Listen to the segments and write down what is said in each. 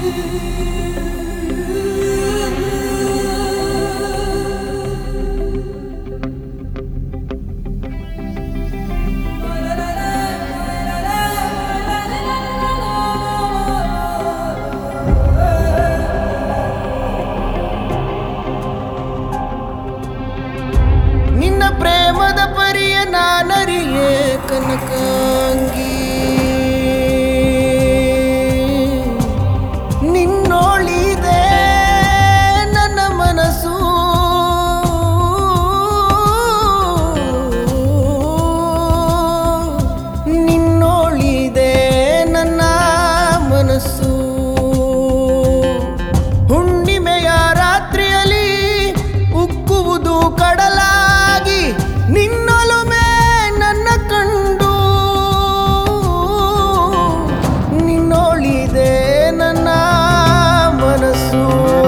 ಪ್ರೇಮದ ಪರಿಯ ನಾನರಿಯೇ ಕನಕಾಂಗಿ ನಿನ್ನೋಳಿದೆ ನನ್ನ ಮನಸ್ಸು ನಿನ್ನೋಳಿದೆ ನನ್ನ ಮನಸ್ಸು ಹುಣ್ಣಿಮೆಯ ರಾತ್ರಿಯಲ್ಲಿ ಉಕ್ಕುವುದು ಕಡಲಾಗಿ ನಿನ್ನೊಲುಮೆ ನನ್ನ ಕಂಡು ನಿನ್ನೋಳಿದೆ ನನ್ನ ಮನಸ್ಸು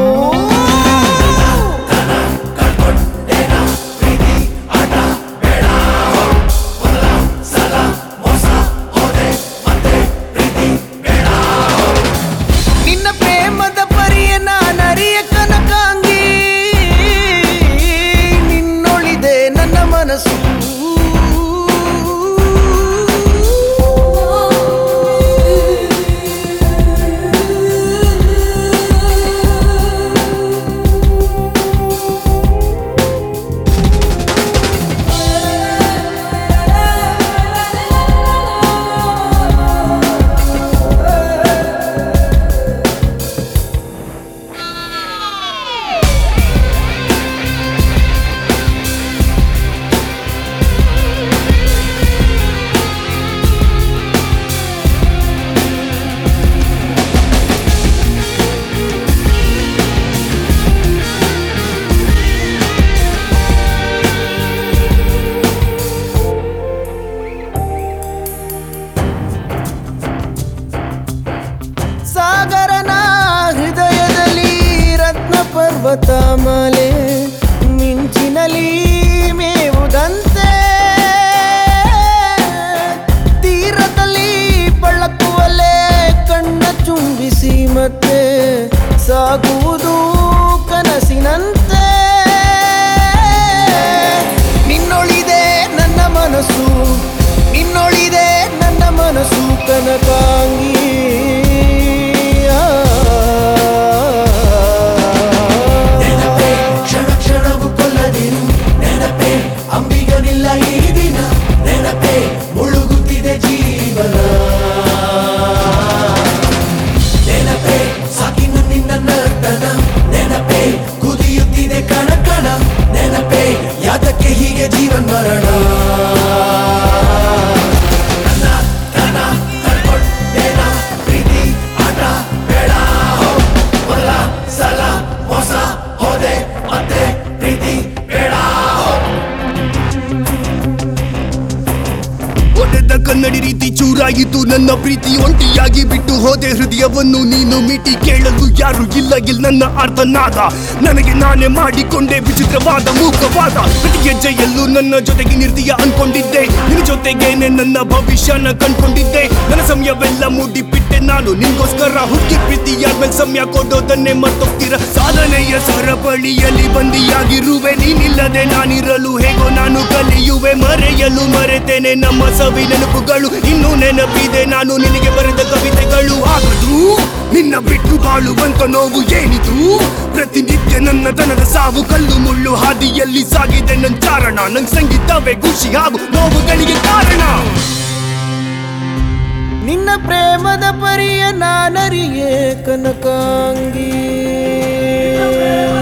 ನಿನ್ನ ಪ್ರೇಮದ ಪರಿಯ ನಾನರಿಯ ಕನಕಾಂಗಿ ನಿನ್ನೊಳಿದೆ ನನ್ನ ಮನಸ್ಸು ಸಾಗರನ ಹೃದಯದಲ್ಲಿ ರತ್ನ ಪರ್ವತ ಮಾಲೆ ಮಿಂಚಿನಲ್ಲಿ ಮೇವುದಂತೆ ತೀರದಲ್ಲಿ ಪಳ್ಳಕ್ಕುವಲೆ ಕಣ್ಣ ಚುಂಬಿಸಿ ಮತ್ತೆ ಸಾಗುವುದು ಕನಸಿನಂತೆ ನಿನ್ನೊಳಿದೆ ನನ್ನ ಮನಸ್ಸು ನಿನ್ನೊಳಿದೆ ನನ್ನ ಮನಸ್ಸು ಕನಕಾಂಗಿ ಅಂಬಿಗನಿಲ್ಲ ಈ ದಿನ ನೆನಪೇ ಮುಳುಗುತ್ತಿದೆ ಜೀವನ ನೆನಪೇ ಸಾಕಿನ ನಿನ್ನ ನರ್ತನ ನೆನಪೇ ಕುದಿಯುತ್ತಿದೆ ಕಣಕಣ ನೆನಪೇ ಯಾತಕ್ಕೆ ಹೀಗೆ ಜೀವನ್ ಮರಣ ನನ್ನ ತನ ಕಳ್ಕೊಂಡೇನ ಪ್ರೀತಿ ಆಟ ಬೇಡ ಮೊದಲ ಸಲ ಮೋಸ ಹೋದೆ ಮತ್ತೆ ಪ್ರೀತಿ ಬೇಡ ಒಡೆದ ಕನ್ನಡಿ ರೀತಿ ಚೂರಾಗಿತ್ತು ನನ್ನ ಪ್ರೀತಿ ಒಂಟಿಯಾಗಿ ಬಿಟ್ಟು ಹೋದೆ ಹೃದಯವನ್ನು ನೀನು ಮೀಟಿ ಕೇಳಲು ಯಾರು ಇಲ್ಲ ನನ್ನ ಅರ್ಥನಾದ ನನಗೆ ನಾನೇ ಮಾಡಿಕೊಂಡೆ ವಿಚಿತ್ರವಾದ ಮೂಕವಾದ ಪ್ರತಿ ಹೆಜ್ಜೆಯಲ್ಲೂ ನನ್ನ ಜೊತೆಗೆ ನಿರ್ದೀಯ ಅನ್ಕೊಂಡಿದ್ದೆ ನಿನ್ನ ಜೊತೆಗೇನೆ ನನ್ನ ಭವಿಷ್ಯನ ಕಂಡ್ಕೊಂಡಿದ್ದೆ ನನ್ನ ಸಮಯವೆಲ್ಲ ಮೂಡಿಬಿಟ್ಟೆ ನಾನು ನಿನ್ಗೋಸ್ಕರ ಹುಡುಗಿ ಪ್ರೀತಿಯಾದ್ಮೇಲೆ ಸಮಯ ಕೊಡೋದನ್ನೇ ಮರ್ತೋಗ್ತೀರ ಸಾಧನೆಯ ಸರಪಳಿಯಲ್ಲಿ ಬಂದಿಯಾಗಿರುವೆ ನೀನಿಲ್ಲದೆ ನಾನಿರಲು ಹೇಗೋ ನಾನು ಕಲಿಯುವೆ ಮರೆಯಲು ಮರೆತೇನೆ ನಮ್ಮ ಸವಿ ನೆನಪುಗಳು ಇನ್ನೂ ನೆನಪಿದೆ ನಾನು ನಿನಗೆ ಬರೆದ ಕವಿತೆಗಳು ಆಗದು ನಿನ್ನ ಬಿಟ್ಟು ಬಾಳುವಂತ ನೋವು ಏನಿದು ಪ್ರತಿನಿತ್ಯ ನನ್ನ ತನದ ಸಾವು ಕಲ್ಲು ಮುಳ್ಳು ಹಾದಿಯಲ್ಲಿ ಸಾಗಿದೆ ನನ್ನ ಚಾರಣ ನಂಗೆ ಸಂಗೀತವೇ ಖುಷಿ ಹಾಗೂ ನೋವುಗಳಿಗೆ ಕಾರಣ ನಿನ್ನ ಪ್ರೇಮದ ಪರಿಯ ನಾನರಿಯೇ ಕನಕಾಂಗಿ